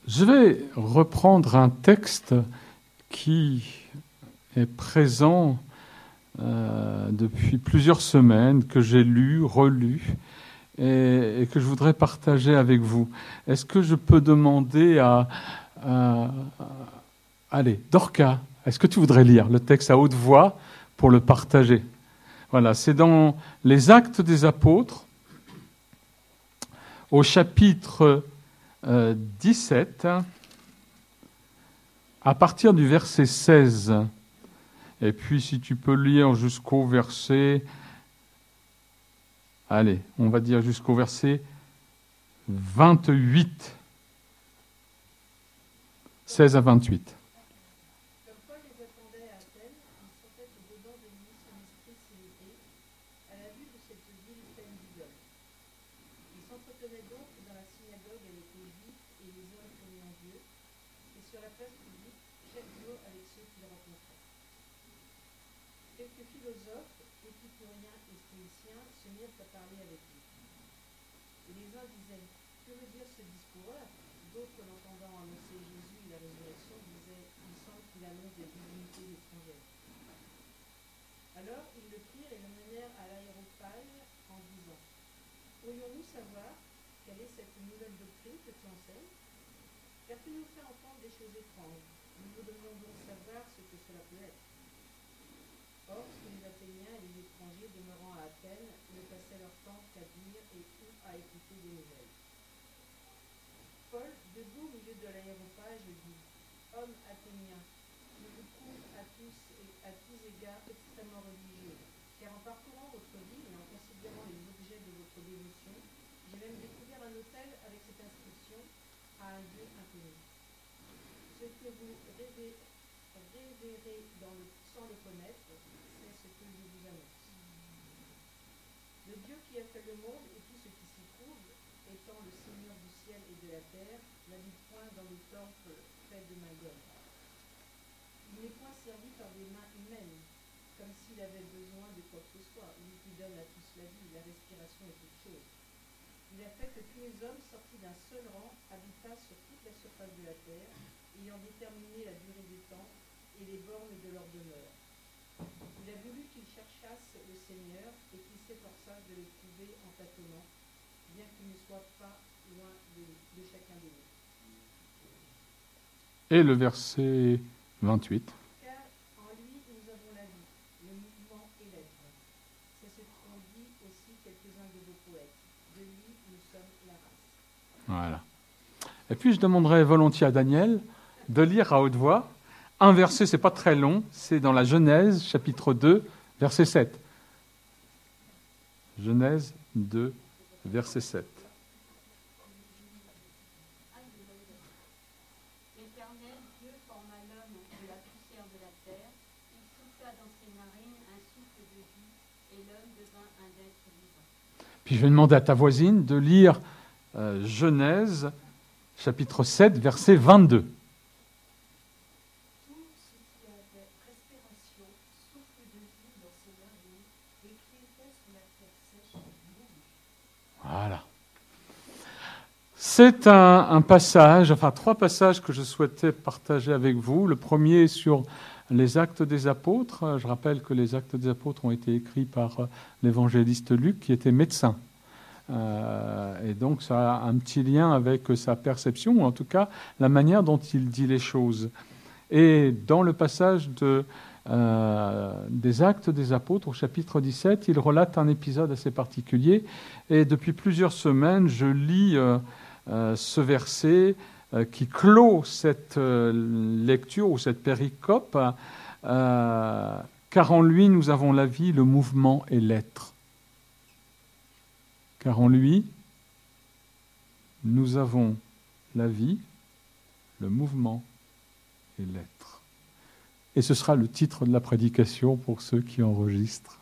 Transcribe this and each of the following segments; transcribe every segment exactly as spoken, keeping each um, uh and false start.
Je vais reprendre un texte qui est présent euh, depuis plusieurs semaines, que j'ai lu, relu, et, et que je voudrais partager avec vous. Est-ce que je peux demander à... à, à allez, Dorca, est-ce que tu voudrais lire le texte à haute voix pour le partager? Voilà, c'est dans les Actes des Apôtres, au chapitre euh, dix-sept, à partir du verset seize. Et puis, si tu peux lire jusqu'au verset... Allez, on va dire jusqu'au verset vingt-huit. seize à vingt-huit. Et le verset vingt-huit. Car en lui nous avons la vie, le mouvement et l'être. C'est ce qu'ont dit aussi quelques-uns de vos poètes. De lui nous sommes la race. Voilà. Et puis je demanderai volontiers à Daniel de lire à haute voix. Un verset, c'est pas très long, c'est dans la Genèse, chapitre deux, verset sept. Genèse deux, verset sept. Puis je vais demander à ta voisine de lire euh, Genèse, chapitre sept, verset vingt-deux. Voilà. C'est un, un passage, enfin trois passages que je souhaitais partager avec vous. Le premier est sur les Actes des Apôtres. Je rappelle que les Actes des Apôtres ont été écrits par l'évangéliste Luc, qui était médecin. Euh, et donc ça a un petit lien avec sa perception, ou en tout cas la manière dont il dit les choses. Et dans le passage de, euh, des Actes des Apôtres, au chapitre dix-sept, il relate un épisode assez particulier. Et depuis plusieurs semaines, je lis euh, euh, ce verset euh, qui clôt cette euh, lecture ou cette péricope, euh, car en lui nous avons la vie, le mouvement et l'être. Car en lui, nous avons la vie, le mouvement et l'être. Et ce sera le titre de la prédication pour ceux qui enregistrent.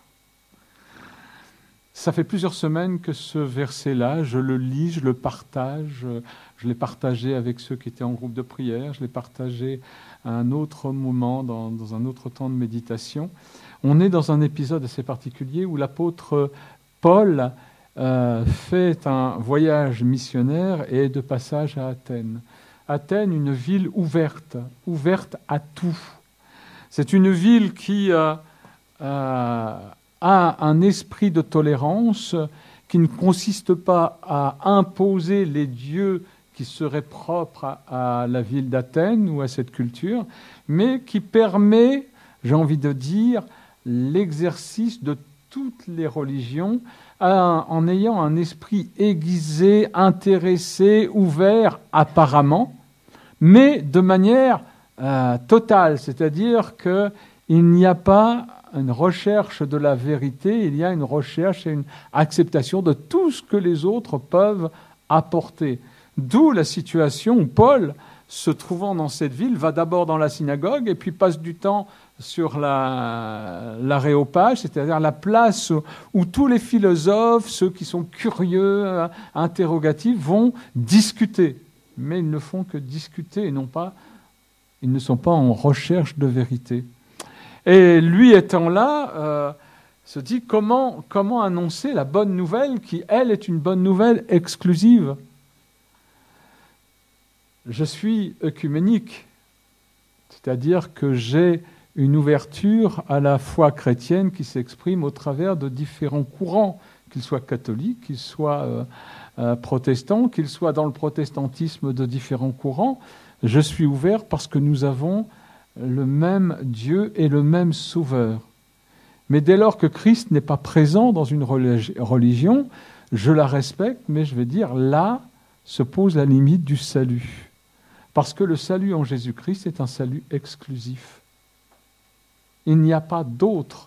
Ça fait plusieurs semaines que ce verset-là, je le lis, je le partage. Je l'ai partagé avec ceux qui étaient en groupe de prière. Je l'ai partagé à un autre moment, dans, dans un autre temps de méditation. On est dans un épisode assez particulier où l'apôtre Paul Euh, fait un voyage missionnaire et de passage à Athènes. Athènes une ville ouverte, ouverte à tout. C'est une ville qui euh, euh, a un esprit de tolérance qui ne consiste pas à imposer les dieux qui seraient propres à, à la ville d'Athènes ou à cette culture, mais qui permet, j'ai envie de dire, l'exercice de toutes les religions en, en ayant un esprit aiguisé, intéressé, ouvert apparemment, mais de manière euh, totale, c'est-à-dire qu'il n'y a pas une recherche de la vérité, il y a une recherche et une acceptation de tout ce que les autres peuvent apporter. D'où la situation où Paul, se trouvant dans cette ville, va d'abord dans la synagogue et puis passe du temps sur la, l'aréopage, c'est-à-dire la place où tous les philosophes, ceux qui sont curieux, interrogatifs, vont discuter. Mais ils ne font que discuter et non pas, ils ne sont pas en recherche de vérité. Et lui étant là, euh, se dit comment, comment annoncer la bonne nouvelle qui, elle, est une bonne nouvelle exclusive. Je suis œcuménique, c'est-à-dire que j'ai une ouverture à la foi chrétienne qui s'exprime au travers de différents courants, qu'ils soient catholiques, qu'ils soient euh, euh, protestants, qu'ils soient dans le protestantisme de différents courants. Je suis ouvert parce que nous avons le même Dieu et le même Sauveur. Mais dès lors que Christ n'est pas présent dans une religion, je la respecte, mais je vais dire, là se pose la limite du salut. Parce que le salut en Jésus-Christ est un salut exclusif. Il n'y a pas d'autre,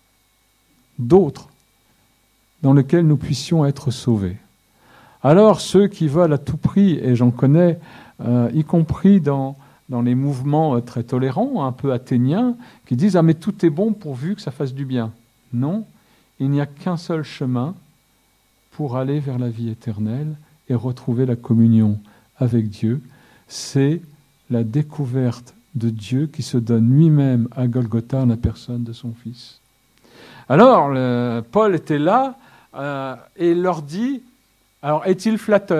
d'autre dans lequel nous puissions être sauvés. Alors ceux qui veulent à tout prix, et j'en connais, euh, y compris dans... dans les mouvements très tolérants, un peu athéniens, qui disent « Ah, mais tout est bon pourvu que ça fasse du bien ». Non, il n'y a qu'un seul chemin pour aller vers la vie éternelle et retrouver la communion avec Dieu. C'est la découverte de Dieu qui se donne lui-même à Golgotha en la personne de son Fils. Alors, le, Paul était là euh, et leur dit « Alors, est-il flatteur ?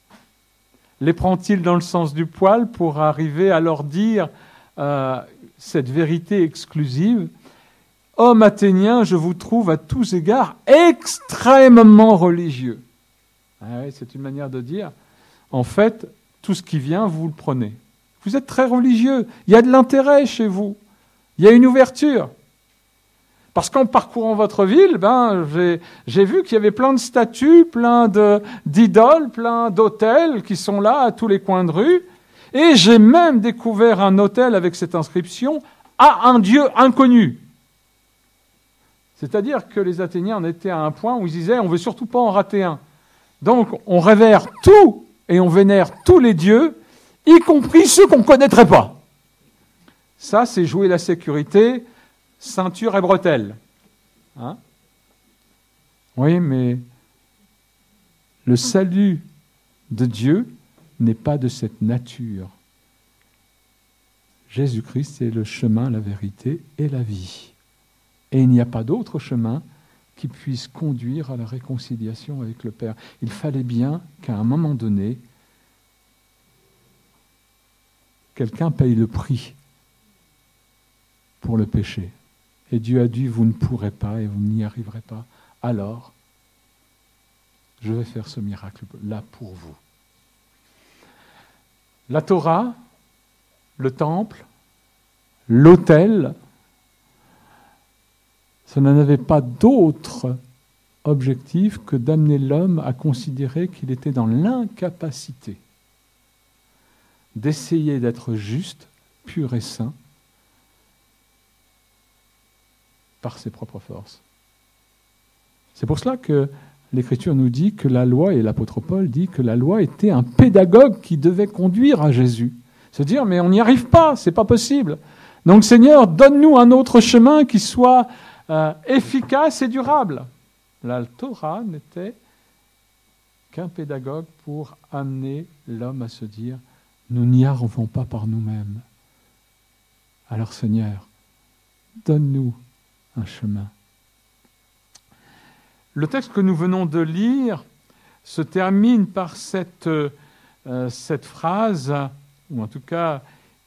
Les prend-il dans le sens du poil pour arriver à leur dire euh, cette vérité exclusive ? Homme athénien, je vous trouve à tous égards extrêmement religieux. » Ah oui, c'est une manière de dire, en fait, tout ce qui vient, vous le prenez. Vous êtes très religieux, il y a de l'intérêt chez vous, il y a une ouverture. Parce qu'en parcourant votre ville, ben, j'ai, j'ai vu qu'il y avait plein de statues, plein de, d'idoles, plein d'hôtels qui sont là à tous les coins de rue. Et j'ai même découvert un hôtel avec cette inscription « à un Dieu inconnu ». C'est-à-dire que les Athéniens en étaient à un point où ils disaient « on ne veut surtout pas en rater un ». Donc on révère tout et on vénère tous les dieux, y compris ceux qu'on ne connaîtrait pas. Ça, c'est jouer la sécurité, ceinture et bretelles. Hein ? Oui, mais le salut de Dieu n'est pas de cette nature. Jésus-Christ est le chemin, la vérité et la vie. Et il n'y a pas d'autre chemin qui puisse conduire à la réconciliation avec le Père. Il fallait bien qu'à un moment donné, quelqu'un paye le prix pour le péché. Et Dieu a dit, vous ne pourrez pas et vous n'y arriverez pas. Alors, je vais faire ce miracle-là pour vous. La Torah, le temple, l'autel, ça n'avait pas d'autre objectif que d'amener l'homme à considérer qu'il était dans l'incapacité d'essayer d'être juste, pur et saint, par ses propres forces. C'est pour cela que l'Écriture nous dit que la loi, et l'apôtre Paul dit que la loi était un pédagogue qui devait conduire à Jésus. Se dire, mais on n'y arrive pas, c'est pas possible. Donc Seigneur, donne-nous un autre chemin qui soit euh, efficace et durable. La Torah n'était qu'un pédagogue pour amener l'homme à se dire, nous n'y arrivons pas par nous-mêmes. Alors Seigneur, donne-nous un chemin. Le texte que nous venons de lire se termine par cette, euh, cette phrase, ou en tout cas,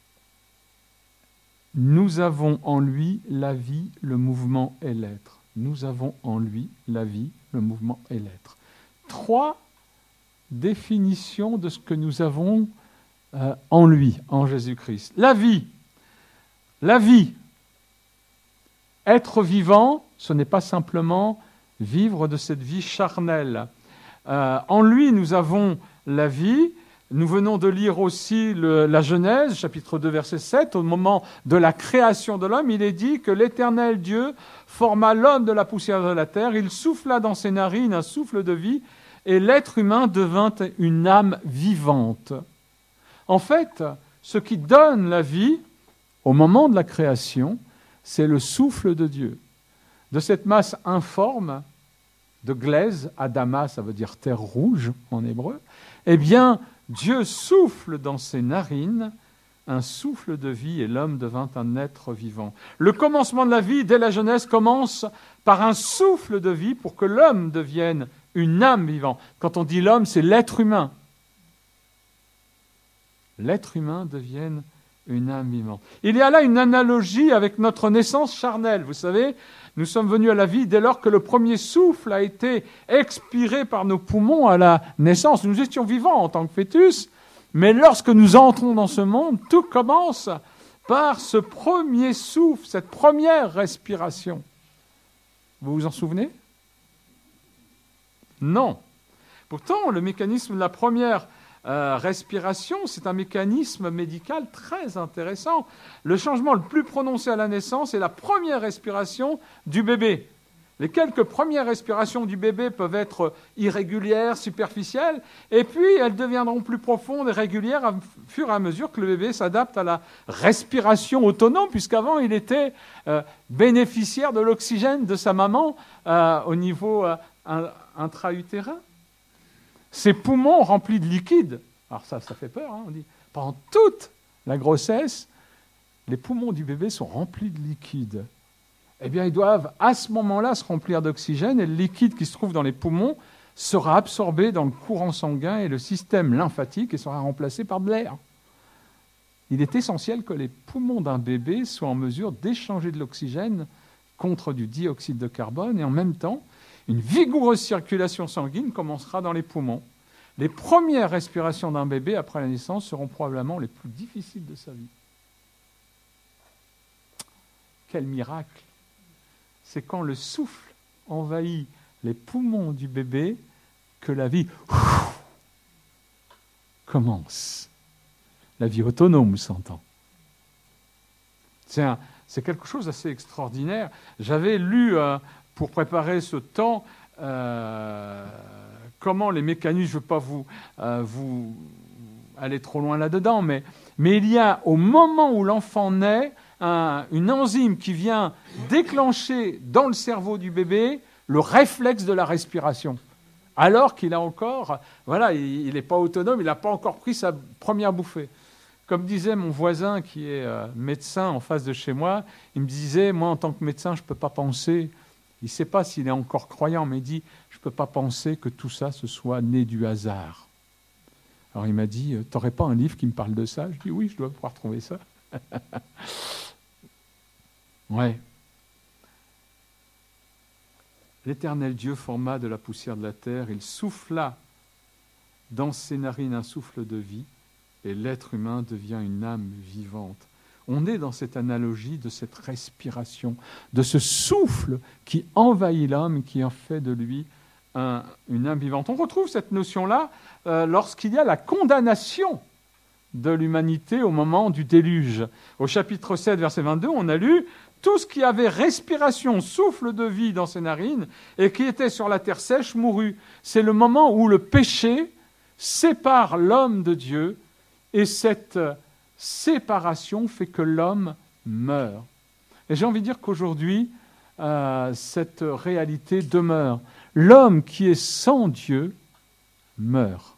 nous avons en lui la vie, le mouvement et l'être. Nous avons en lui la vie, le mouvement et l'être. Trois définitions de ce que nous avons euh, en lui, en Jésus-Christ. La vie. La vie. Être vivant, ce n'est pas simplement vivre de cette vie charnelle. Euh, en lui, nous avons la vie. Nous venons de lire aussi le, la Genèse, chapitre deux, verset sept. Au moment de la création de l'homme, il est dit que l'Éternel Dieu forma l'homme de la poussière de la terre. Il souffla dans ses narines un souffle de vie et l'être humain devint une âme vivante. En fait, ce qui donne la vie au moment de la création, c'est le souffle de Dieu. De cette masse informe, de glaise, Adama, ça veut dire terre rouge en hébreu, eh bien, Dieu souffle dans ses narines un souffle de vie et l'homme devint un être vivant. Le commencement de la vie, dès la Genèse, commence par un souffle de vie pour que l'homme devienne une âme vivante. Quand on dit l'homme, c'est l'être humain. L'être humain devienne une âme vivante. Il y a là une analogie avec notre naissance charnelle. Vous savez, nous sommes venus à la vie dès lors que le premier souffle a été expiré par nos poumons à la naissance. Nous étions vivants en tant que fœtus, mais lorsque nous entrons dans ce monde, tout commence par ce premier souffle, cette première respiration. Vous vous en souvenez ? Non. Pourtant, le mécanisme de la première Euh, respiration, c'est un mécanisme médical très intéressant. Le changement le plus prononcé à la naissance est la première respiration du bébé. Les quelques premières respirations du bébé peuvent être irrégulières, superficielles, et puis elles deviendront plus profondes et régulières à fur et à mesure que le bébé s'adapte à la respiration autonome, puisqu'avant il était euh, bénéficiaire de l'oxygène de sa maman euh, au niveau euh, intra-utérin. Ses poumons remplis de liquide, alors ça, ça fait peur, hein, on dit, pendant toute la grossesse, les poumons du bébé sont remplis de liquide. Eh bien, ils doivent à ce moment-là se remplir d'oxygène et le liquide qui se trouve dans les poumons sera absorbé dans le courant sanguin et le système lymphatique et sera remplacé par de l'air. Il est essentiel que les poumons d'un bébé soient en mesure d'échanger de l'oxygène contre du dioxyde de carbone et en même temps, une vigoureuse circulation sanguine commencera dans les poumons. Les premières respirations d'un bébé après la naissance seront probablement les plus difficiles de sa vie. Quel miracle! C'est quand le souffle envahit les poumons du bébé que la vie ouf, commence. La vie autonome s'entend. C'est, un, c'est quelque chose d'assez extraordinaire. J'avais lu... Euh, pour préparer ce temps, euh, comment les mécanismes, je ne veux pas vous, euh, vous aller trop loin là-dedans, mais, mais il y a, au moment où l'enfant naît, un, une enzyme qui vient déclencher dans le cerveau du bébé le réflexe de la respiration. Alors qu'il a encore, voilà, il n'est pas autonome, il n'a pas encore pris sa première bouffée. Comme disait mon voisin qui est euh, médecin en face de chez moi, il me disait, moi en tant que médecin, je ne peux pas penser... Il ne sait pas s'il est encore croyant, mais il dit « Je ne peux pas penser que tout ça, ce soit né du hasard. » Alors il m'a dit « Tu n'aurais pas un livre qui me parle de ça ?» Je dis « Oui, je dois pouvoir trouver ça. » Ouais. L'Éternel Dieu forma de la poussière de la terre, il souffla dans ses narines un souffle de vie, et l'être humain devient une âme vivante. On est dans cette analogie de cette respiration, de ce souffle qui envahit l'homme, qui en fait de lui un, une âme vivante. On retrouve cette notion-là euh, lorsqu'il y a la condamnation de l'humanité au moment du déluge. Au chapitre sept, verset vingt-deux, on a lu « Tout ce qui avait respiration, souffle de vie dans ses narines, et qui était sur la terre sèche, mourut. » C'est le moment où le péché sépare l'homme de Dieu, et cette séparation fait que l'homme meurt. Et j'ai envie de dire qu'aujourd'hui, euh, cette réalité demeure. L'homme qui est sans Dieu meurt.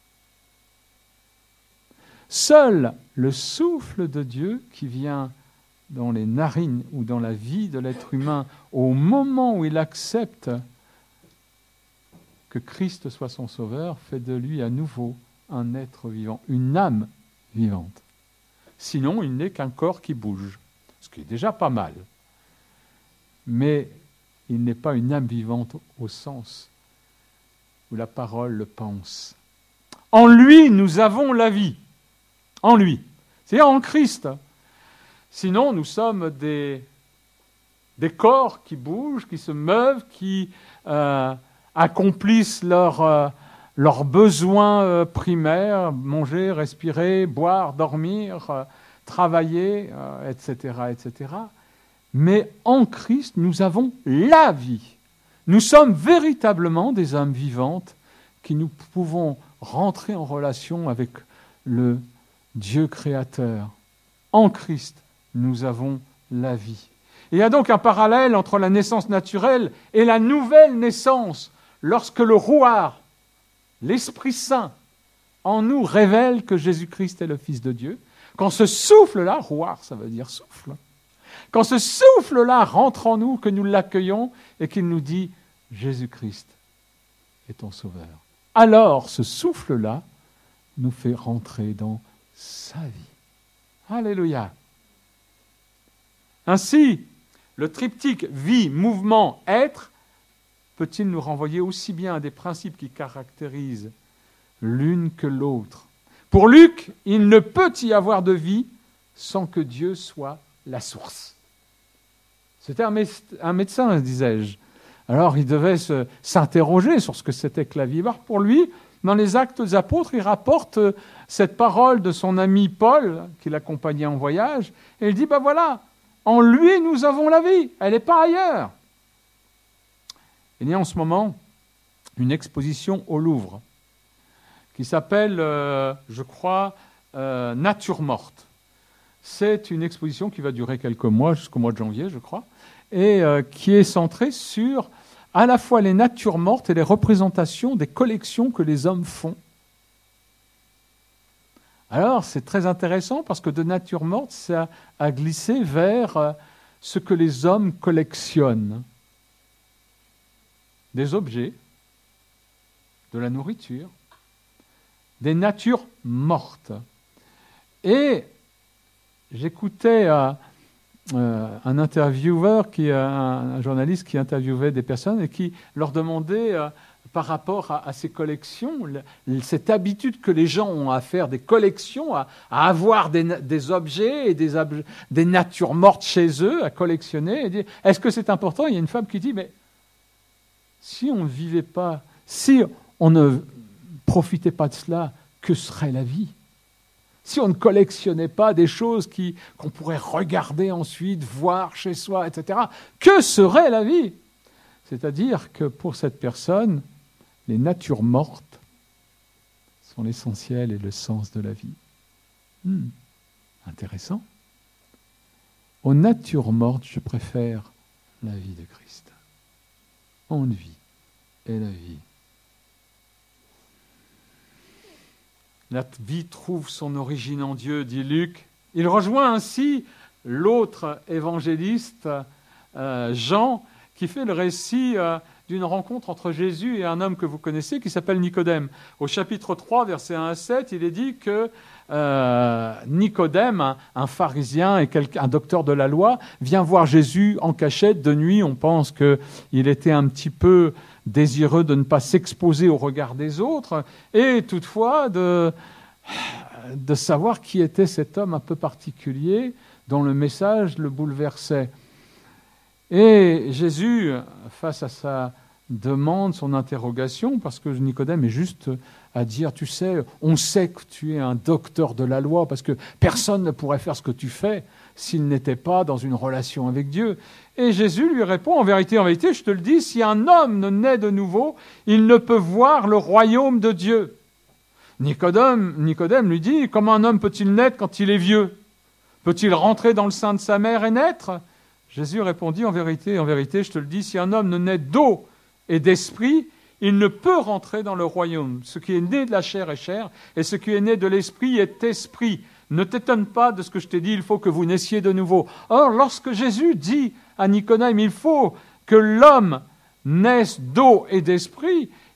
Seul le souffle de Dieu qui vient dans les narines ou dans la vie de l'être humain au moment où il accepte que Christ soit son sauveur, fait de lui à nouveau un être vivant, une âme vivante. Sinon, il n'est qu'un corps qui bouge, ce qui est déjà pas mal. Mais il n'est pas une âme vivante au sens où la parole le pense. En lui, nous avons la vie. En lui. C'est-à-dire en Christ. Sinon, nous sommes des, des corps qui bougent, qui se meuvent, qui euh, accomplissent leurs euh, leurs besoins euh, primaires, manger, respirer, boire, dormir, euh, travailler, euh, et cetera, et cetera. Mais en Christ, nous avons la vie. Nous sommes véritablement des âmes vivantes qui nous pouvons rentrer en relation avec le Dieu créateur. En Christ, nous avons la vie. Il y a donc un parallèle entre la naissance naturelle et la nouvelle naissance, lorsque le Rouar, l'Esprit Saint, en nous révèle que Jésus-Christ est le Fils de Dieu. Quand ce souffle-là, Rouar, ça veut dire souffle, quand ce souffle-là rentre en nous, que nous l'accueillons et qu'il nous dit « Jésus-Christ est ton Sauveur », alors ce souffle-là nous fait rentrer dans sa vie. Alléluia. Ainsi, le triptyque vie, mouvement, être peut-il nous renvoyer aussi bien à des principes qui caractérisent l'une que l'autre. Pour Luc, il ne peut y avoir de vie sans que Dieu soit la source. C'était un, mé- un médecin, disais-je. Alors il devait se, s'interroger sur ce que c'était que la vie. Alors pour lui, dans les Actes des Apôtres, il rapporte cette parole de son ami Paul, qui l'accompagnait en voyage, et il dit, ben voilà, en lui nous avons la vie, elle n'est pas ailleurs. Il y a en ce moment une exposition au Louvre qui s'appelle, euh, je crois, euh, Nature morte. C'est une exposition qui va durer quelques mois, jusqu'au mois de janvier, je crois, et euh, qui est centrée sur à la fois les natures mortes et les représentations des collections que les hommes font. Alors, c'est très intéressant parce que de nature morte, ça a glissé vers euh, ce que les hommes collectionnent. Des objets, de la nourriture, des natures mortes. Et j'écoutais euh, euh, un intervieweur, qui, euh, un journaliste qui interviewait des personnes et qui leur demandait, euh, par rapport à, à ces collections, le, cette habitude que les gens ont à faire des collections, à, à avoir des, des objets et des, ob- des natures mortes chez eux, à collectionner. Et dire, est-ce que c'est important ? Il y a une femme qui dit, mais si on ne vivait pas, si on ne profitait pas de cela, que serait la vie ? Si on ne collectionnait pas des choses qui, qu'on pourrait regarder ensuite, voir chez soi, et cetera, que serait la vie ? C'est-à-dire que pour cette personne, les natures mortes sont l'essentiel et le sens de la vie. Hmm, intéressant. Aux natures mortes, je préfère la vie de Christ. En lui est la vie. La vie trouve son origine en Dieu, dit Luc. Il rejoint ainsi l'autre évangéliste, euh, Jean, qui fait le récit euh, d'une rencontre entre Jésus et un homme que vous connaissez qui s'appelle Nicodème. Au chapitre trois, versets un à sept, il est dit que euh, Nicodème, un, un pharisien et un docteur de la loi, vient voir Jésus en cachette de nuit. On pense qu'il était un petit peu désireux de ne pas s'exposer au regard des autres et toutefois de, de savoir qui était cet homme un peu particulier dont le message le bouleversait. Et Jésus, face à sa demande, son interrogation, parce que Nicodème est juste à dire, tu sais, on sait que tu es un docteur de la loi, parce que personne ne pourrait faire ce que tu fais s'il n'était pas dans une relation avec Dieu. Et Jésus lui répond, en vérité, en vérité, je te le dis, si un homme ne naît de nouveau, il ne peut voir le royaume de Dieu. Nicodème, Nicodème lui dit, comment un homme peut-il naître quand il est vieux ? Peut-il rentrer dans le sein de sa mère et naître ? Jésus répondit, en vérité, en vérité, je te le dis, si un homme ne naît d'eau et d'esprit, il ne peut rentrer dans le royaume. Ce qui est né de la chair est chair, et ce qui est né de l'esprit est esprit. Ne t'étonne pas de ce que je t'ai dit, il faut que vous naissiez de nouveau. Or, lorsque Jésus dit à Nicodème, il faut que l'homme naisse d'eau et d'esprit,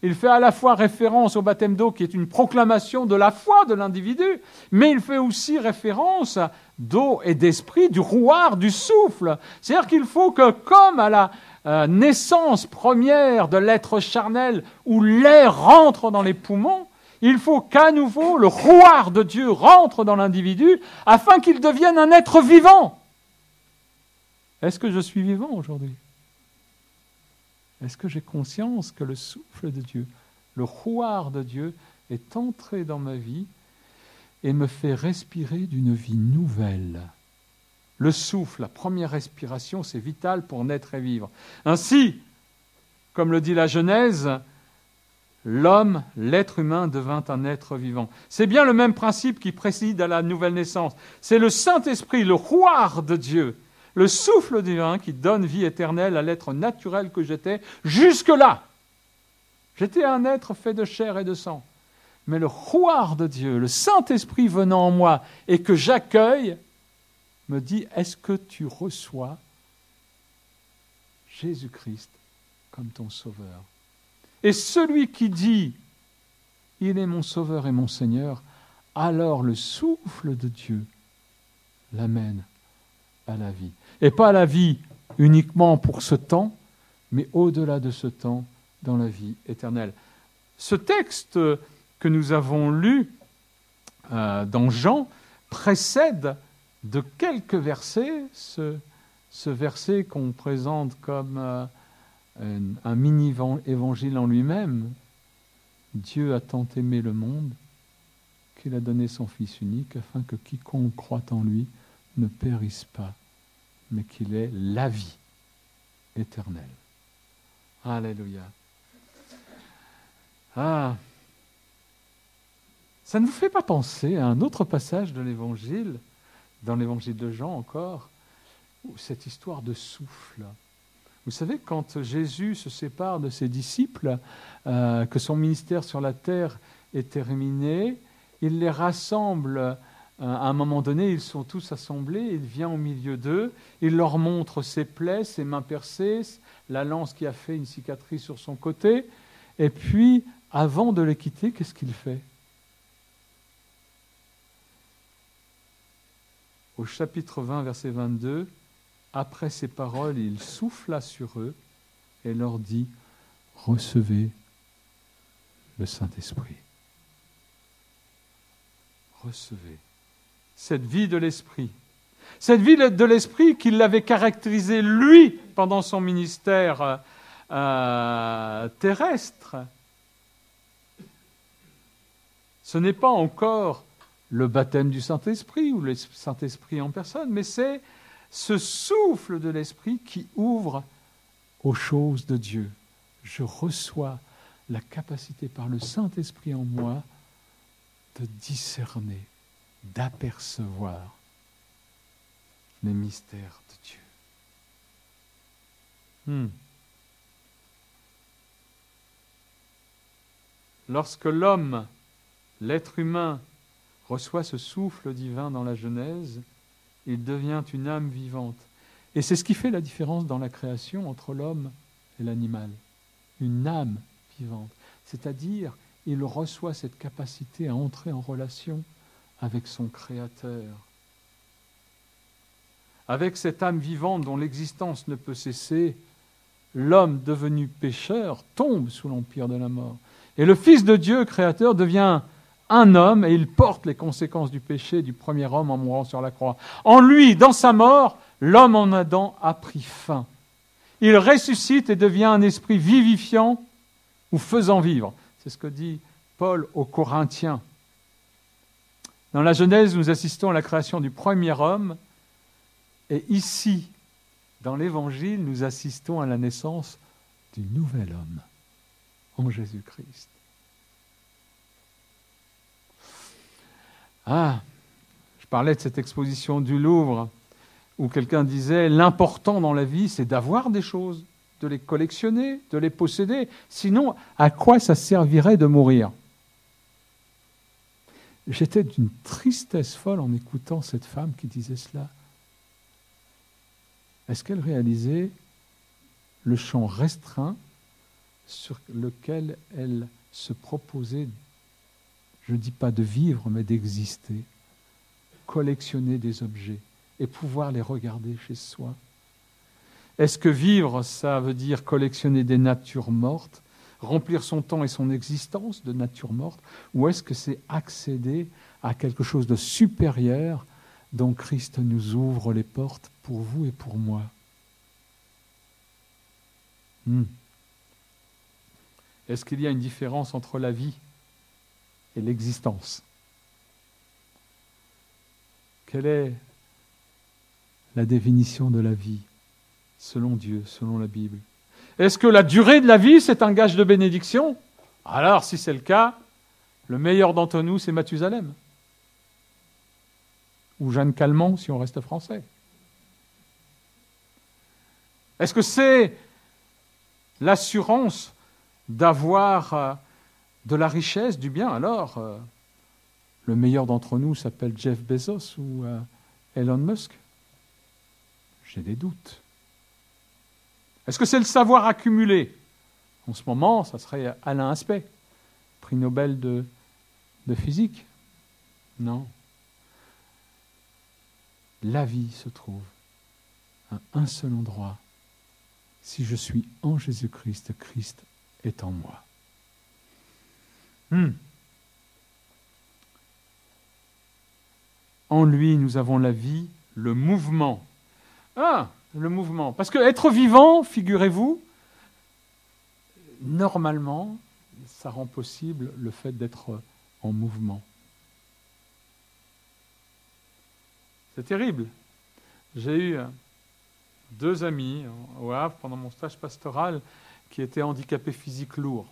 Il fait à la fois référence au baptême d'eau qui est une proclamation de la foi de l'individu, mais il fait aussi référence d'eau et d'esprit, du rouard, du souffle. C'est-à-dire qu'il faut que, comme à la euh, naissance première de l'être charnel, où l'air rentre dans les poumons, il faut qu'à nouveau le rouard de Dieu rentre dans l'individu afin qu'il devienne un être vivant. Est-ce que je suis vivant aujourd'hui ? Est-ce que j'ai conscience que le souffle de Dieu, le rouard de Dieu est entré dans ma vie et me fait respirer d'une vie nouvelle ? Le souffle, la première respiration, c'est vital pour naître et vivre. Ainsi, comme le dit la Genèse, l'homme, l'être humain, devint un être vivant. C'est bien le même principe qui préside à la nouvelle naissance. C'est le Saint-Esprit, le rouard de Dieu, le souffle divin qui donne vie éternelle à l'être naturel que j'étais jusque-là. J'étais un être fait de chair et de sang. Mais le rouard de Dieu, le Saint-Esprit venant en moi et que j'accueille, me dit, est-ce que tu reçois Jésus-Christ comme ton sauveur ? Et celui qui dit, il est mon sauveur et mon Seigneur, alors le souffle de Dieu l'amène à la vie. Et pas à la vie uniquement pour ce temps, mais au-delà de ce temps, dans la vie éternelle. Ce texte que nous avons lu euh, dans Jean précède de quelques versets ce, ce verset qu'on présente comme euh, un, un mini-évangile en lui-même. Dieu a tant aimé le monde qu'il a donné son Fils unique afin que quiconque croit en lui ne périsse pas, mais qu'il ait la vie éternelle. Alléluia. Ah, ça ne vous fait pas penser à un autre passage de l'Évangile, dans l'Évangile de Jean encore, où cette histoire de souffle. Vous savez, quand Jésus se sépare de ses disciples, euh, que son ministère sur la terre est terminé, il les rassemble. Euh, à un moment donné, ils sont tous assemblés, il vient au milieu d'eux, il leur montre ses plaies, ses mains percées, la lance qui a fait une cicatrice sur son côté, et puis, avant de les quitter, qu'est-ce qu'il fait ? Au chapitre vingt, verset vingt-deux, après ces paroles, il souffla sur eux et leur dit « Recevez le Saint-Esprit. » Recevez cette vie de l'Esprit. Cette vie de l'Esprit qui l'avait caractérisé, lui, pendant son ministère euh, terrestre. Ce n'est pas encore le baptême du Saint-Esprit ou le Saint-Esprit en personne, mais c'est ce souffle de l'Esprit qui ouvre aux choses de Dieu. Je reçois la capacité par le Saint-Esprit en moi de discerner, d'apercevoir les mystères de Dieu. Hmm. Lorsque l'homme, l'être humain, reçoit ce souffle divin dans la Genèse, il devient une âme vivante. Et c'est ce qui fait la différence dans la création entre l'homme et l'animal. Une âme vivante. C'est-à-dire, il reçoit cette capacité à entrer en relation avec son Créateur. Avec cette âme vivante dont l'existence ne peut cesser, l'homme devenu pécheur tombe sous l'empire de la mort. Et le Fils de Dieu, Créateur, devient un homme et il porte les conséquences du péché du premier homme en mourant sur la croix. En lui, dans sa mort, l'homme en Adam a pris fin. Il ressuscite et devient un esprit vivifiant ou faisant vivre. C'est ce que dit Paul aux Corinthiens. Dans la Genèse, nous assistons à la création du premier homme et ici, dans l'Évangile, nous assistons à la naissance du nouvel homme en Jésus-Christ. Ah, je parlais de cette exposition du Louvre où quelqu'un disait « L'important dans la vie, c'est d'avoir des choses, de les collectionner, de les posséder. Sinon, à quoi ça servirait de mourir ?» J'étais d'une tristesse folle en écoutant cette femme qui disait cela. Est-ce qu'elle réalisait le champ restreint sur lequel elle se proposait, je ne dis pas de vivre, mais d'exister, collectionner des objets et pouvoir les regarder chez soi. Est-ce que vivre, ça veut dire collectionner des natures mortes, remplir son temps et son existence de natures mortes, ou est-ce que c'est accéder à quelque chose de supérieur dont Christ nous ouvre les portes pour vous et pour moi? hmm. Est-ce qu'il y a une différence entre la vie et l'existence? Quelle est la définition de la vie selon Dieu, selon la Bible? Est-ce que la durée de la vie, c'est un gage de bénédiction? Alors, si c'est le cas, le meilleur d'entre nous, c'est Mathusalem. Ou Jeanne Calment, si on reste français. Est-ce que c'est l'assurance d'avoir euh, de la richesse, du bien? Alors, euh, le meilleur d'entre nous s'appelle Jeff Bezos ou euh, Elon Musk. J'ai des doutes. Est-ce que c'est le savoir accumulé? En ce moment, ça serait Alain Aspect, prix Nobel de, de physique. Non. La vie se trouve à un seul endroit. Si je suis en Jésus-Christ, Christ est en moi. Hmm. En lui, nous avons la vie, le mouvement. Ah, le mouvement. Parce que être vivant, figurez-vous, normalement, ça rend possible le fait d'être en mouvement. C'est terrible. J'ai eu deux amis au Havre pendant mon stage pastoral qui étaient handicapés physiques lourds.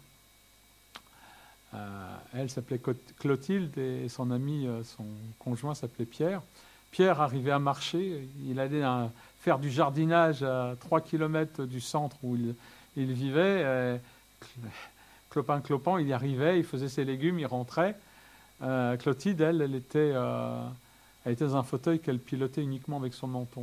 Euh, elle s'appelait Clotilde et son ami, son conjoint s'appelait Pierre. Pierre arrivait à marcher, il allait à faire du jardinage à trois kilomètres du centre où il, il vivait. Clopin clopin, il y arrivait, il faisait ses légumes, il rentrait. Euh, Clotilde, elle, elle était, euh, elle était dans un fauteuil qu'elle pilotait uniquement avec son menton.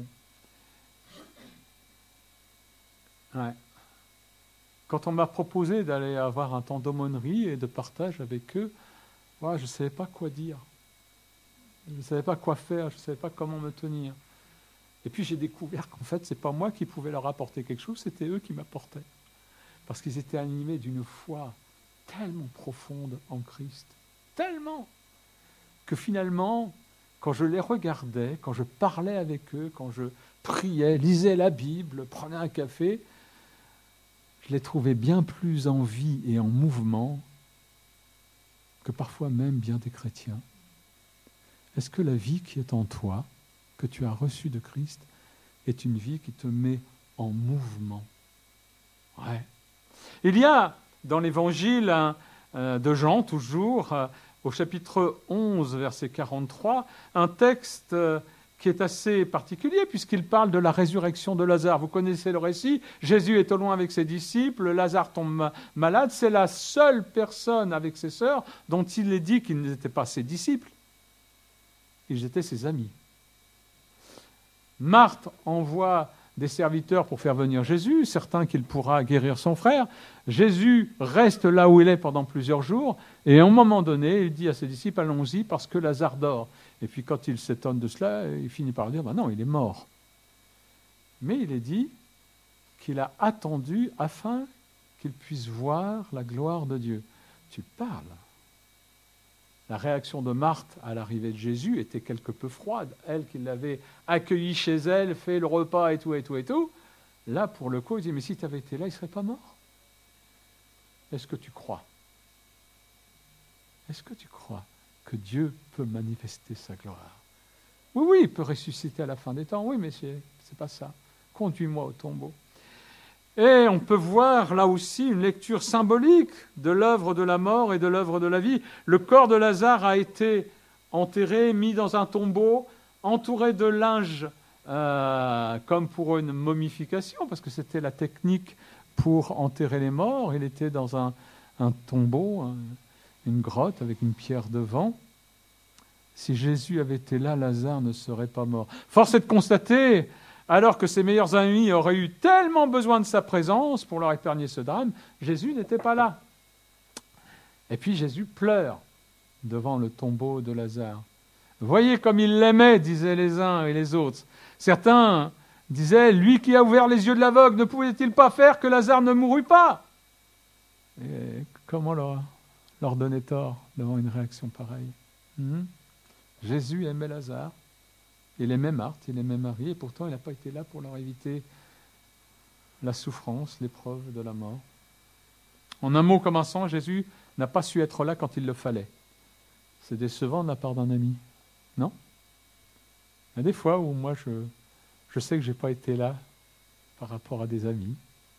Ouais. Quand on m'a proposé d'aller avoir un temps d'aumônerie et de partage avec eux, ouais, je ne savais pas quoi dire. Je ne savais pas quoi faire, je ne savais pas comment me tenir. Et puis j'ai découvert qu'en fait, ce n'est pas moi qui pouvais leur apporter quelque chose, c'était eux qui m'apportaient. Parce qu'ils étaient animés d'une foi tellement profonde en Christ, tellement, que finalement, quand je les regardais, quand je parlais avec eux, quand je priais, lisais la Bible, prenais un café, je les trouvais bien plus en vie et en mouvement que parfois même bien des chrétiens. Est-ce que la vie qui est en toi, que tu as reçue de Christ, est une vie qui te met en mouvement? Ouais. Il y a dans l'évangile hein, euh, de Jean, toujours, euh, au chapitre onze, verset quarante-trois, un texte euh, qui est assez particulier puisqu'il parle de la résurrection de Lazare. Vous connaissez le récit, Jésus est au loin avec ses disciples, Lazare tombe malade, c'est la seule personne avec ses sœurs dont il est dit qu'ils n'étaient pas ses disciples, ils étaient ses amis. Marthe envoie des serviteurs pour faire venir Jésus, certains qu'il pourra guérir son frère. Jésus reste là où il est pendant plusieurs jours, et à un moment donné, il dit à ses disciples, allons-y, parce que Lazare dort. Et puis quand il s'étonne de cela, il finit par dire, ben non, il est mort. Mais il est dit qu'il a attendu afin qu'il puisse voir la gloire de Dieu. Tu parles. La réaction de Marthe à l'arrivée de Jésus était quelque peu froide. Elle qui l'avait accueilli chez elle, fait le repas et tout, et tout, et tout. Là, pour le coup, il dit, mais si tu avais été là, il ne serait pas mort. Est-ce que tu crois? Est-ce que tu crois que Dieu peut manifester sa gloire? Oui, oui, il peut ressusciter à la fin des temps. Oui, mais ce n'est pas ça. Conduis-moi au tombeau. Et on peut voir là aussi une lecture symbolique de l'œuvre de la mort et de l'œuvre de la vie. Le corps de Lazare a été enterré, mis dans un tombeau, entouré de linge, euh, comme pour une momification, parce que c'était la technique pour enterrer les morts. Il était dans un, un tombeau, un, une grotte avec une pierre devant. Si Jésus avait été là, Lazare ne serait pas mort. Force est de constater alors que ses meilleurs amis auraient eu tellement besoin de sa présence pour leur épargner ce drame, Jésus n'était pas là. Et puis Jésus pleure devant le tombeau de Lazare. Voyez comme il l'aimait, disaient les uns et les autres. Certains disaient, lui qui a ouvert les yeux de l'aveugle, ne pouvait-il pas faire que Lazare ne mourût pas? Et comment leur, leur donner tort devant une réaction pareille? hmm Jésus aimait Lazare, il aimait Marthe, il aimait Marie, et pourtant il n'a pas été là pour leur éviter la souffrance, l'épreuve de la mort. En un mot commençant, Jésus n'a pas su être là quand il le fallait. C'est décevant de la part d'un ami, non? Il y a des fois où moi je, je sais que je n'ai pas été là par rapport à des amis,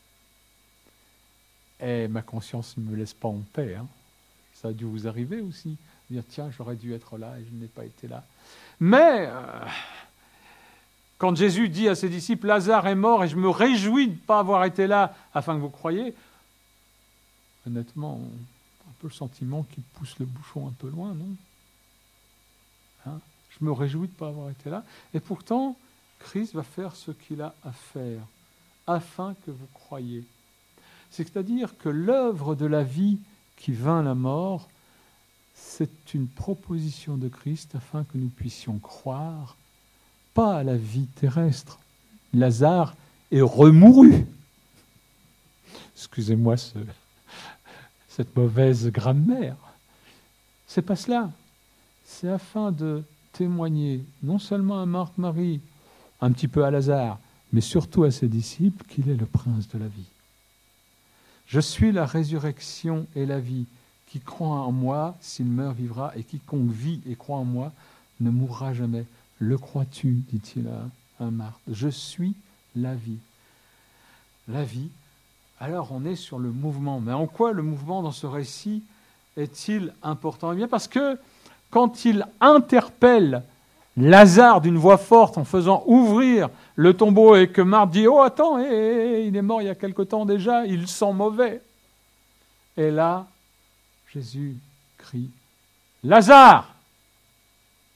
et ma conscience ne me laisse pas en paix. Hein. Ça a dû vous arriver aussi, dire tiens, j'aurais dû être là et je n'ai pas été là. Mais euh, quand Jésus dit à ses disciples, Lazare est mort et je me réjouis de ne pas avoir été là afin que vous croyiez, honnêtement, un peu le sentiment qu'il pousse le bouchon un peu loin, non? Hein? Je me réjouis de ne pas avoir été là. Et pourtant, Christ va faire ce qu'il a à faire afin que vous croyiez. C'est-à-dire que l'œuvre de la vie qui vainc la mort, c'est une proposition de Christ afin que nous puissions croire, pas à la vie terrestre. Lazare est remouru. Excusez-moi ce, cette mauvaise grammaire. C'est pas cela. C'est afin de témoigner non seulement à Marthe, Marie, un petit peu à Lazare, mais surtout à ses disciples qu'il est le prince de la vie. Je suis la résurrection et la vie. Qui croit en moi, s'il meurt, vivra, et quiconque vit et croit en moi ne mourra jamais. Le crois-tu, dit-il à, à Marthe. Je suis la vie. La vie. Alors on est sur le mouvement. Mais en quoi le mouvement dans ce récit est-il important? Eh bien parce que quand il interpelle Lazare d'une voix forte en faisant ouvrir le tombeau et que Marthe dit « Oh, attends, hé, hé, il est mort il y a quelque temps déjà, il sent mauvais. » Et là, Jésus crie « Lazare, sors !»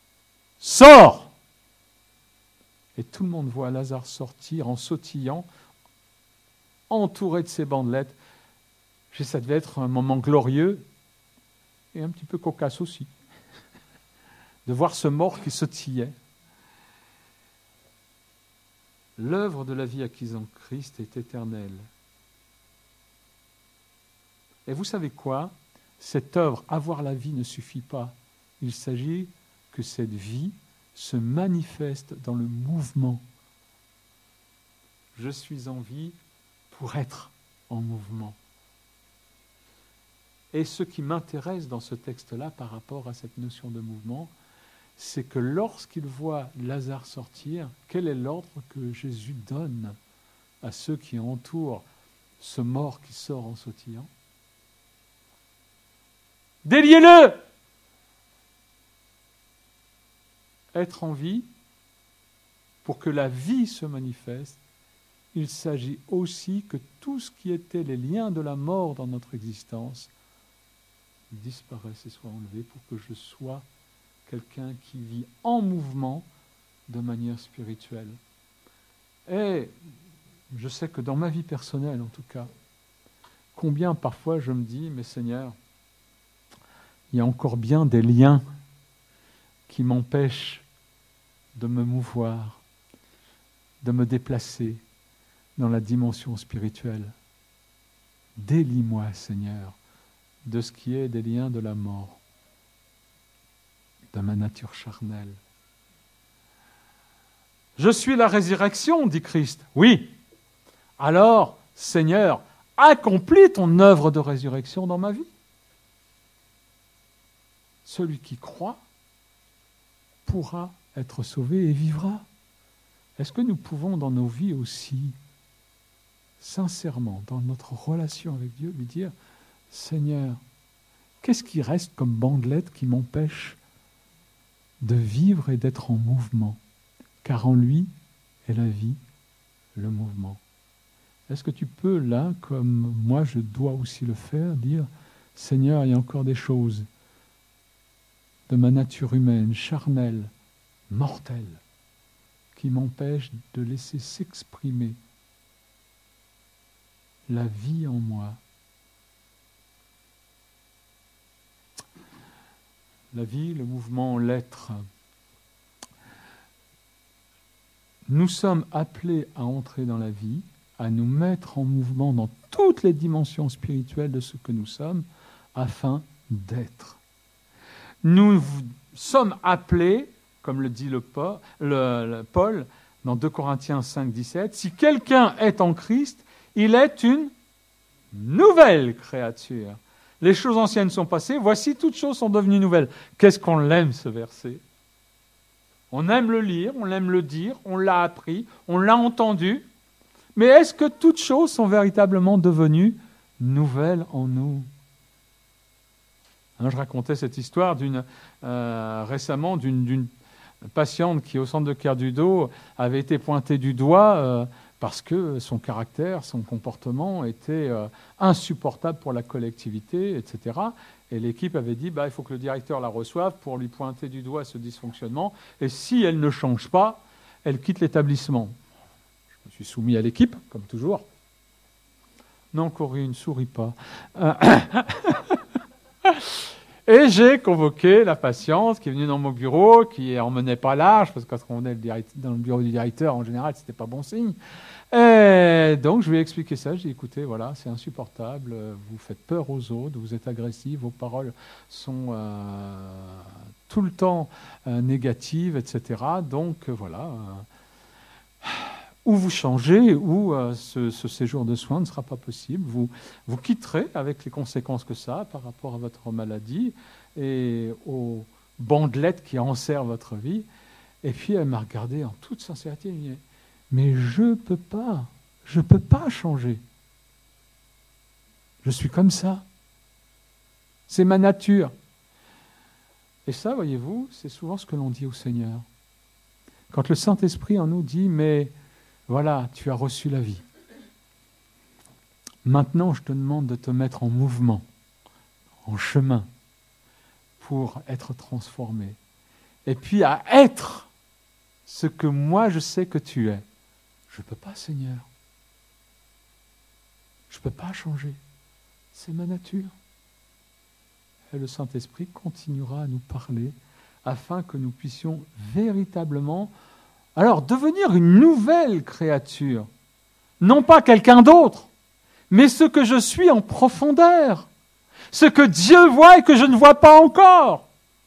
Et tout le monde voit Lazare sortir en sautillant, entouré de ses bandelettes. Ça devait être un moment glorieux et un petit peu cocasse aussi, de voir ce mort qui sautillait. L'œuvre de la vie acquise en Christ est éternelle. Et vous savez quoi? Cette œuvre, avoir la vie, ne suffit pas. Il s'agit que cette vie se manifeste dans le mouvement. Je suis en vie pour être en mouvement. Et ce qui m'intéresse dans ce texte-là par rapport à cette notion de mouvement, c'est que lorsqu'il voit Lazare sortir, quel est l'ordre que Jésus donne à ceux qui entourent ce mort qui sort en sautillant? Déliez-le! Être en vie, pour que la vie se manifeste, il s'agit aussi que tout ce qui était les liens de la mort dans notre existence disparaisse et soit enlevé pour que je sois quelqu'un qui vit en mouvement de manière spirituelle. Et je sais que dans ma vie personnelle, en tout cas, combien parfois je me dis, mais Seigneur, il y a encore bien des liens qui m'empêchent de me mouvoir, de me déplacer dans la dimension spirituelle. Délie-moi, Seigneur, de ce qui est des liens de la mort, de ma nature charnelle. Je suis la résurrection, dit Christ. Oui. Alors, Seigneur, accomplis ton œuvre de résurrection dans ma vie. Celui qui croit pourra être sauvé et vivra. Est-ce que nous pouvons dans nos vies aussi, sincèrement, dans notre relation avec Dieu, lui dire « Seigneur, qu'est-ce qui reste comme bandelette qui m'empêche de vivre et d'être en mouvement? Car en lui est la vie, le mouvement. » Est-ce que tu peux, là, comme moi je dois aussi le faire, dire « Seigneur, il y a encore des choses de ma nature humaine, charnelle, mortelle, qui m'empêche de laisser s'exprimer la vie en moi. La vie, le mouvement, l'être. Nous sommes appelés à entrer dans la vie, à nous mettre en mouvement dans toutes les dimensions spirituelles de ce que nous sommes, afin d'être. Nous sommes appelés, comme le dit le Paul, le, le Paul dans deux Corinthiens cinq, dix-sept, si quelqu'un est en Christ, il est une nouvelle créature. Les choses anciennes sont passées, voici toutes choses sont devenues nouvelles. Qu'est-ce qu'on l'aime ce verset ? On aime le lire, on aime le dire, on l'a appris, on l'a entendu, mais est-ce que toutes choses sont véritablement devenues nouvelles en nous ? Hein, je racontais cette histoire d'une, euh, récemment d'une, d'une patiente qui, au centre de Cœur du Dos, avait été pointée du doigt euh, parce que son caractère, son comportement était euh, insupportable pour la collectivité, et cetera. Et l'équipe avait dit, bah, il faut que le directeur la reçoive pour lui pointer du doigt ce dysfonctionnement. Et si elle ne change pas, elle quitte l'établissement. Je me suis soumis à l'équipe, comme toujours. Non, Corinne, ne souris pas. Euh, Et j'ai convoqué la patiente qui est venue dans mon bureau, qui en menait pas large, parce que quand on est dans le bureau du directeur, en général, c'était pas bon signe. Et donc, je lui ai expliqué ça. J'ai dit, écoutez, voilà, c'est insupportable, vous faites peur aux autres, vous êtes agressif, vos paroles sont euh, tout le temps euh, négatives, et cetera. Donc, euh, voilà. Euh, ou vous changez, ou euh, ce, ce séjour de soins ne sera pas possible. Vous, vous quitterez avec les conséquences que ça a par rapport à votre maladie et aux bandelettes qui enserrent votre vie. Et puis, elle m'a regardé en toute sincérité. Elle m'a dit, mais je ne peux pas, je ne peux pas changer. Je suis comme ça. C'est ma nature. Et ça, voyez-vous, c'est souvent ce que l'on dit au Seigneur. Quand le Saint-Esprit en nous dit, mais voilà, tu as reçu la vie. Maintenant, je te demande de te mettre en mouvement, en chemin, pour être transformé. Et puis à être ce que moi je sais que tu es. Je ne peux pas, Seigneur. Je ne peux pas changer. C'est ma nature. Et le Saint-Esprit continuera à nous parler afin que nous puissions véritablement, alors, devenir une nouvelle créature. Non pas quelqu'un d'autre, mais ce que je suis en profondeur. Ce que Dieu voit et que je ne vois pas encore.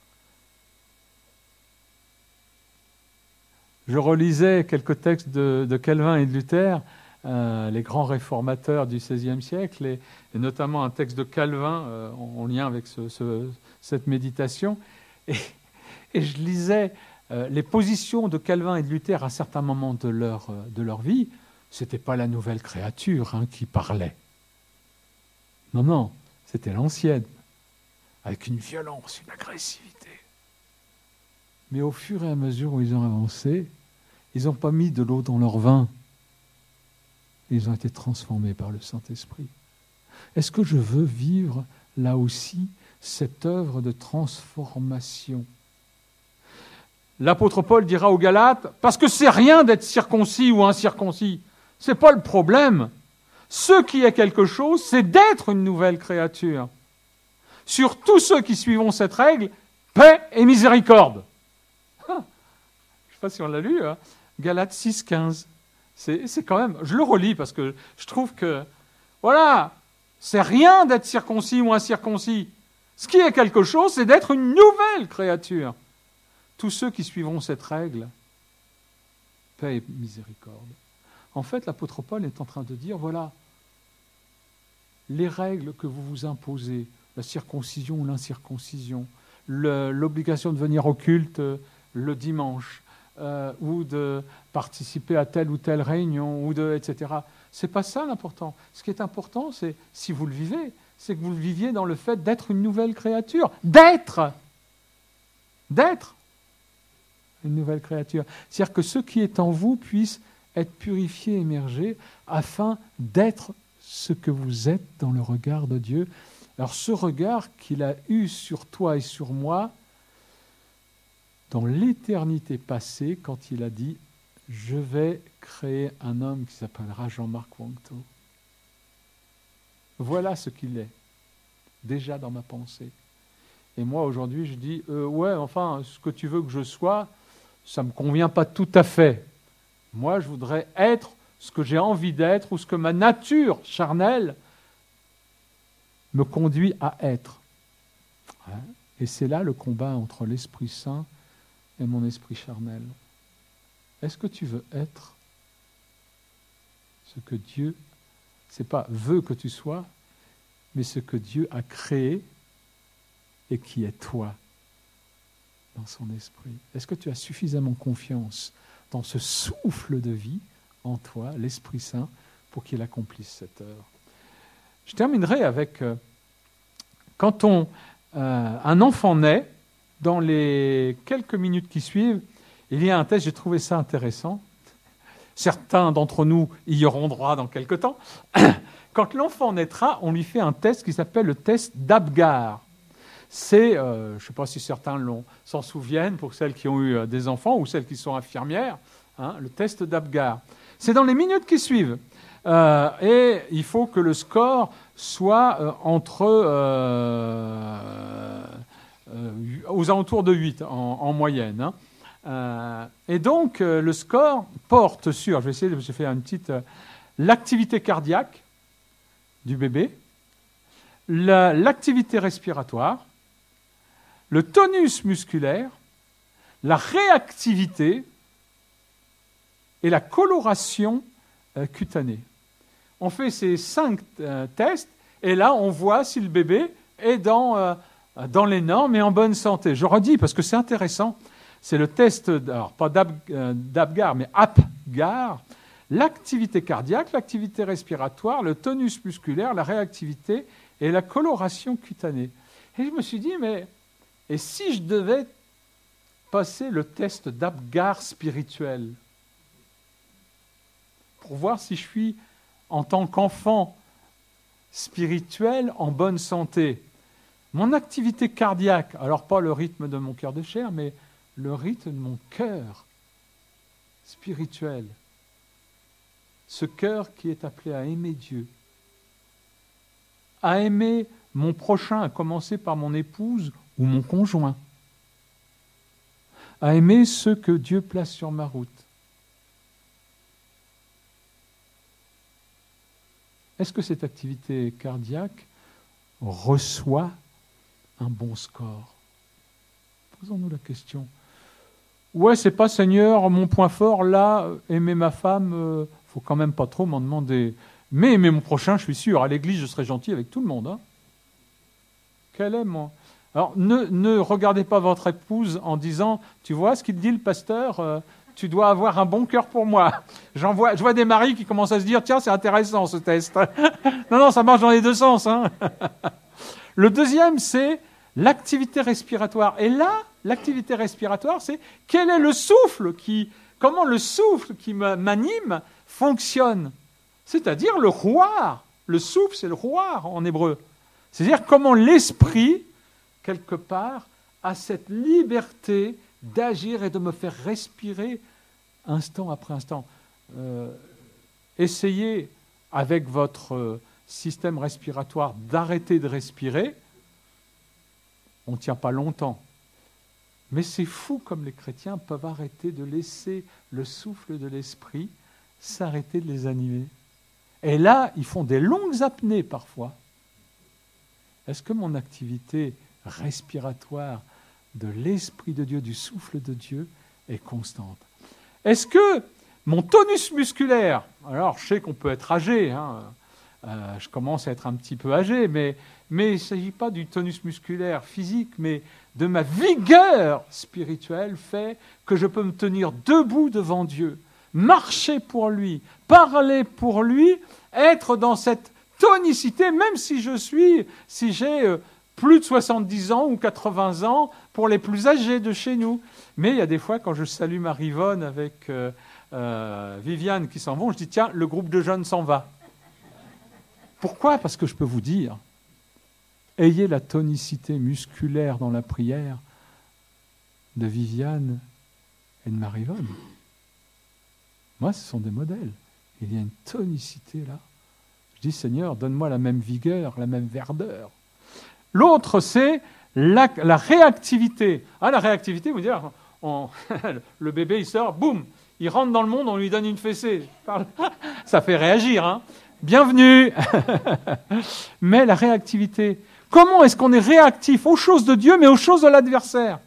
Je relisais quelques textes de, de Calvin et de Luther, euh, les grands réformateurs du seizième siècle, et, et notamment un texte de Calvin euh, en, en lien avec ce, ce, cette méditation. Et, et je lisais euh, les positions de Calvin et de Luther à certains moments de leur, euh, de leur vie. Ce n'était pas la nouvelle créature hein, qui parlait. Non, non, c'était l'ancienne, avec une violence, une agressivité. Mais au fur et à mesure où ils ont avancé, ils n'ont pas mis de l'eau dans leur vin. Ils ont été transformés par le Saint-Esprit. Est-ce que je veux vivre là aussi cette œuvre de transformation ? L'apôtre Paul dira aux Galates, parce que c'est rien d'être circoncis ou incirconcis. Ce n'est pas le problème. Ce qui est quelque chose, c'est d'être une nouvelle créature. Sur tous ceux qui suivront cette règle, paix et miséricorde. Ah, je ne sais pas si on l'a lu, hein. Galates six, quinze. C'est, c'est quand même, je le relis parce que je trouve que, voilà, c'est rien d'être circoncis ou incirconcis. Ce qui est quelque chose, c'est d'être une nouvelle créature. Tous ceux qui suivront cette règle, paix et miséricorde. En fait, l'apôtre Paul est en train de dire, voilà, les règles que vous vous imposez, la circoncision ou l'incirconcision, le, l'obligation de venir au culte le dimanche, euh, ou de participer à telle ou telle réunion, ou de, et cetera. C'est pas ça l'important. Ce qui est important, c'est, si vous le vivez, c'est que vous le viviez dans le fait d'être une nouvelle créature. D'être D'être une nouvelle créature. C'est-à-dire que ce qui est en vous puisse être purifié, émergé, afin d'être ce que vous êtes dans le regard de Dieu. Alors ce regard qu'il a eu sur toi et sur moi, dans l'éternité passée, quand il a dit « je vais créer un homme qui s'appellera Jean-Marc Wangto. Voilà ce qu'il est, déjà dans ma pensée. Et moi, aujourd'hui, je dis, euh, ouais, enfin, ce que tu veux que je sois, ça ne me convient pas tout à fait. Moi, je voudrais être ce que j'ai envie d'être ou ce que ma nature charnelle me conduit à être. Et c'est là le combat entre l'Esprit Saint et mon esprit charnel. Est-ce que tu veux être ce que Dieu, c'est pas veut que tu sois, mais ce que Dieu a créé et qui est toi dans son esprit? Est-ce que tu as suffisamment confiance dans ce souffle de vie en toi, l'Esprit Saint, pour qu'il accomplisse cette œuvre? Je terminerai avec, euh, quand on, euh, un enfant naît, dans les quelques minutes qui suivent, il y a un test, j'ai trouvé ça intéressant. Certains d'entre nous y auront droit dans quelque temps. Quand l'enfant naîtra, on lui fait un test qui s'appelle le test d'Apgar. C'est, euh, je ne sais pas si certains l'ont, s'en souviennent, pour celles qui ont eu euh, des enfants ou celles qui sont infirmières, hein, le test d'Apgar. C'est dans les minutes qui suivent. Euh, et il faut que le score soit euh, entre euh, euh, aux alentours de huit en, en moyenne. Hein. Euh, et donc, euh, le score porte sur, je vais essayer de faire une petite, euh, l'activité cardiaque du bébé, la, l'activité respiratoire, le tonus musculaire, la réactivité et la coloration euh, cutanée. On fait ces cinq euh, tests et là, on voit si le bébé est dans, euh, dans les normes et en bonne santé. Je redis parce que c'est intéressant. C'est le test, alors pas d'Ab, euh, d'Apgar, mais Apgar, l'activité cardiaque, l'activité respiratoire, le tonus musculaire, la réactivité et la coloration cutanée. Et je me suis dit, mais et si je devais passer le test d'Apgar spirituel pour voir si je suis, en tant qu'enfant spirituel, en bonne santé? Mon activité cardiaque, alors pas le rythme de mon cœur de chair, mais le rythme de mon cœur spirituel. Ce cœur qui est appelé à aimer Dieu, à aimer mon prochain, à commencer par mon épouse ou mon conjoint, à aimer ceux que Dieu place sur ma route. Est-ce que cette activité cardiaque reçoit un bon score? Posons-nous la question. Ouais, c'est pas Seigneur, mon point fort, là, aimer ma femme, euh, faut quand même pas trop m'en demander. Mais aimer mon prochain, je suis sûr, à l'église, je serai gentil avec tout le monde. Hein. Quel est mon... Alors, ne, ne regardez pas votre épouse en disant, tu vois ce qu'il dit le pasteur, euh, tu dois avoir un bon cœur pour moi. J'en vois, je vois des maris qui commencent à se dire, tiens, c'est intéressant ce test. Non, non, ça marche dans les deux sens. Hein. Le deuxième, c'est l'activité respiratoire. Et là, l'activité respiratoire, c'est quel est le souffle qui, comment le souffle qui m'anime fonctionne. C'est-à-dire le rouar. Le souffle, c'est le rouar en hébreu. C'est-à-dire comment l'esprit, quelque part, a cette liberté d'agir et de me faire respirer instant après instant. Euh, essayez avec votre euh, système respiratoire d'arrêter de respirer. On ne tient pas longtemps. Mais c'est fou comme les chrétiens peuvent arrêter de laisser le souffle de l'esprit s'arrêter de les animer. Et là, ils font des longues apnées parfois. Est-ce que mon activité respiratoire de l'Esprit de Dieu, du souffle de Dieu, est constante? Est-ce que mon tonus musculaire, alors je sais qu'on peut être âgé, hein, euh, je commence à être un petit peu âgé, mais, mais il ne s'agit pas du tonus musculaire physique, mais de ma vigueur spirituelle fait que je peux me tenir debout devant Dieu, marcher pour lui, parler pour lui, être dans cette tonicité, même si je suis, si j'ai euh, plus de soixante-dix ans ou quatre-vingts ans pour les plus âgés de chez nous. Mais il y a des fois, quand je salue Marie-Vonne avec euh, euh, Viviane qui s'en vont, je dis, tiens, le groupe de jeunes s'en va. Pourquoi? Parce que je peux vous dire, ayez la tonicité musculaire dans la prière de Viviane et de Marie-Vonne. Moi, ce sont des modèles. Il y a une tonicité là. Je dis, Seigneur, donne-moi la même vigueur, la même verdeur. L'autre, c'est la, la réactivité. Ah, la réactivité, vous dire, on, le bébé, il sort, boum, il rentre dans le monde, on lui donne une fessée. Ça fait réagir, hein. Bienvenue. Mais la réactivité, comment est-ce qu'on est réactif aux choses de Dieu, mais aux choses de l'adversaire?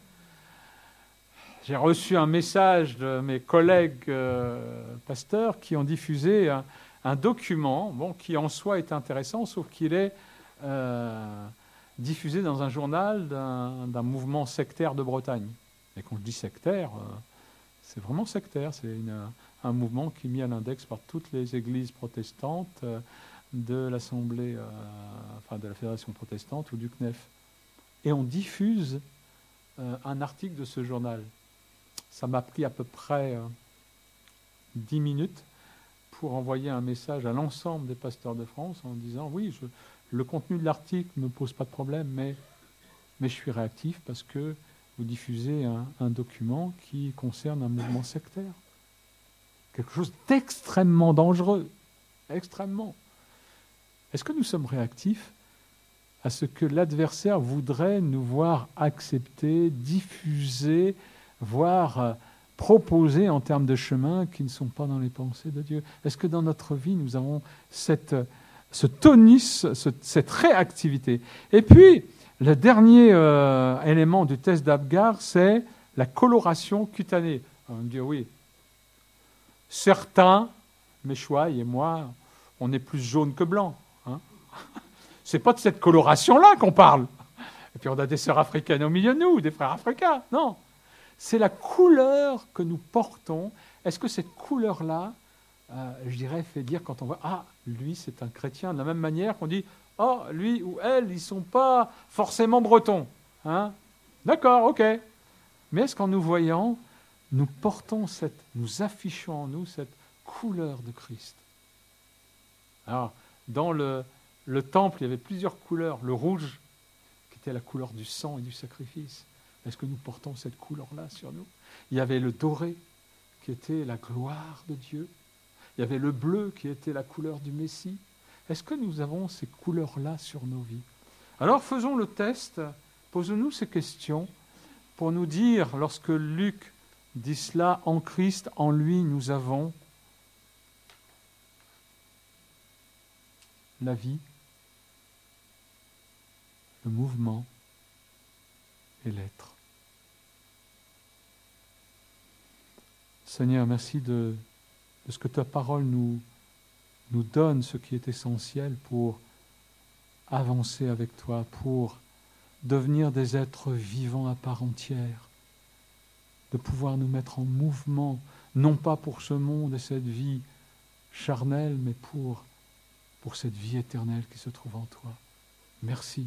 J'ai reçu un message de mes collègues euh, pasteurs qui ont diffusé un, un document, bon, qui en soi est intéressant, sauf qu'il est euh, diffusé dans un journal d'un, d'un mouvement sectaire de Bretagne. Et quand je dis sectaire, euh, c'est vraiment sectaire. C'est une, un mouvement qui est mis à l'index par toutes les églises protestantes euh, de l'Assemblée, euh, enfin de la Fédération protestante ou du C N E F. Et on diffuse euh, un article de ce journal. Ça m'a pris à peu près euh, dix minutes pour envoyer un message à l'ensemble des pasteurs de France en disant « Oui, je, le contenu de l'article ne me pose pas de problème, mais, mais je suis réactif parce que vous diffusez un, un document qui concerne un mouvement sectaire. Quelque chose d'extrêmement dangereux. Extrêmement. Est-ce que nous sommes réactifs à ce que l'adversaire voudrait nous voir accepter, diffuser, voire euh, proposer en termes de chemin qui ne sont pas dans les pensées de Dieu? Est-ce que dans notre vie, nous avons cette, ce tonus, ce, cette réactivité? Et puis, le dernier euh, élément du test d'Apgar, c'est la coloration cutanée. On va me dire, oui, certains, Méchoua et moi, on est plus jaune que blanc. Hein. C'est pas de cette coloration-là qu'on parle. Et puis on a des sœurs africaines au milieu de nous, des frères africains. Non. C'est la couleur que nous portons. Est-ce que cette couleur-là, euh, je dirais, fait dire quand on voit « Ah, lui, c'est un chrétien », de la même manière qu'on dit « Oh, lui ou elle, ils ne sont pas forcément bretons. Hein » D'accord, ok. Mais est-ce qu'en nous voyant, nous portons cette, nous affichons en nous cette couleur de Christ? Alors, dans le, le temple, il y avait plusieurs couleurs. Le rouge, qui était la couleur du sang et du sacrifice. Est-ce que nous portons cette couleur-là sur nous? Il y avait le doré, qui était la gloire de Dieu. Il y avait le bleu, qui était la couleur du Messie. Est-ce que nous avons ces couleurs-là sur nos vies? Alors faisons le test, posons-nous ces questions pour nous dire, lorsque Luc dit cela, en Christ, en lui, nous avons la vie, le mouvement et l'être. Seigneur, merci de, de ce que ta parole nous, nous donne, ce qui est essentiel pour avancer avec toi, pour devenir des êtres vivants à part entière, de pouvoir nous mettre en mouvement, non pas pour ce monde et cette vie charnelle, mais pour, pour cette vie éternelle qui se trouve en toi. Merci.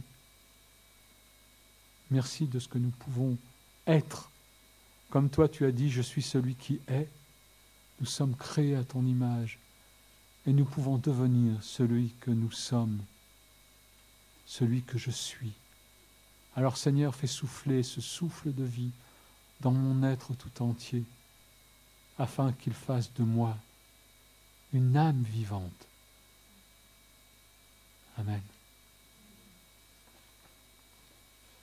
Merci de ce que nous pouvons être. Comme toi, tu as dit, je suis celui qui est. Nous sommes créés à ton image. Et nous pouvons devenir celui que nous sommes, celui que je suis. Alors Seigneur, fais souffler ce souffle de vie dans mon être tout entier, afin qu'il fasse de moi une âme vivante,